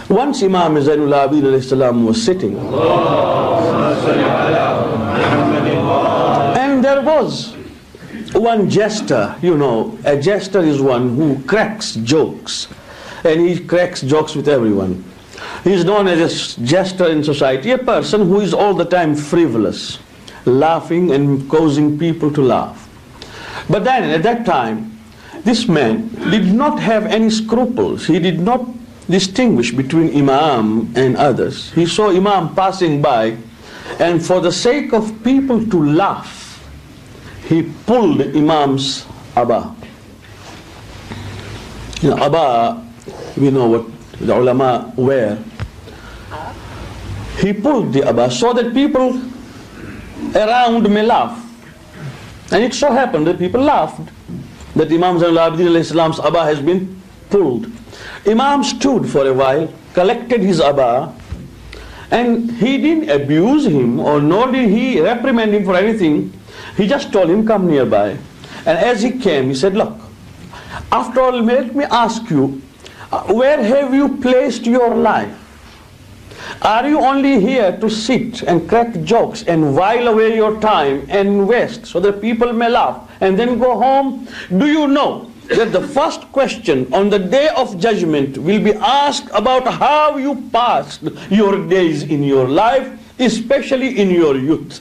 Once Imam Zainul Abidin alayhi salam was sitting, and there was one jester. You know, a jester is one who cracks jokes, and he cracks jokes with everyone. He is known as a jester in society, a person who is all the time frivolous, laughing and causing people to laugh. But then at that time, this man did not have any scruples. He did not distinguish between Imam and others. He saw Imam passing by, and for the sake of people to laugh, he pulled Imam's abba. You know, abba, we know what the ulama wear. He pulled the abba so that people around may laugh. And it so happened that people laughed that Imam Zainul Abidin alayhi salam's abba has been pulled. Imam stood for a while, collected his abba, and he didn't abuse him, or nor did he reprimand him for anything. He just told him, come nearby. And as he came, he said, look, after all, let me ask you, where have you placed your life? Are you only here to sit and crack jokes and while away your time and waste so that people may laugh and then go home? Do you know that the first question on the day of judgment will be asked about how you passed your days in your life, especially in your youth?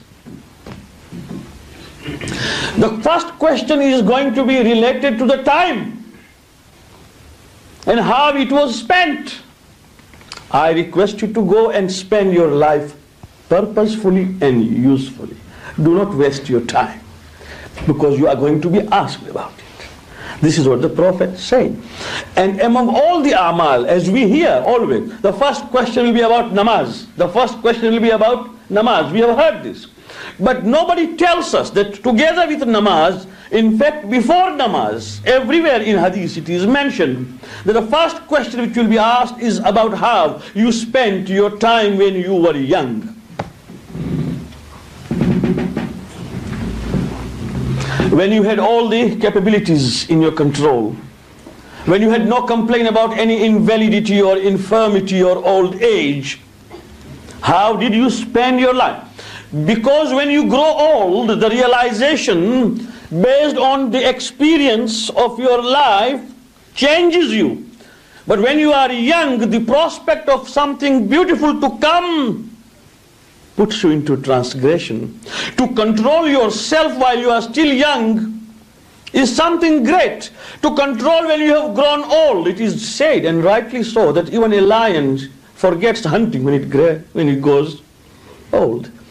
The first question is going to be related to the time and how it was spent. I request you to go and spend your life purposefully and usefully. Do not waste your time, because you are going to be asked about it. This is what the Prophet said. And among all the amal, as we hear always, the first question will be about namaz. The first question will be about namaz. We have heard this. But nobody tells us that together with namaz, in fact, before namaz, everywhere in hadith it is mentioned that the first question which will be asked is about how you spent your time when you were young. When you had all the capabilities in your control, when you had no complaint about any invalidity or infirmity or old age, how did you spend your life? Because when you grow old, the realization based on the experience of your life changes you. But when you are young, the prospect of something beautiful to come puts you into transgression. To control yourself while you are still young is something great. To control when you have grown old, it is said, and rightly so, that even a lion forgets hunting when it goes old.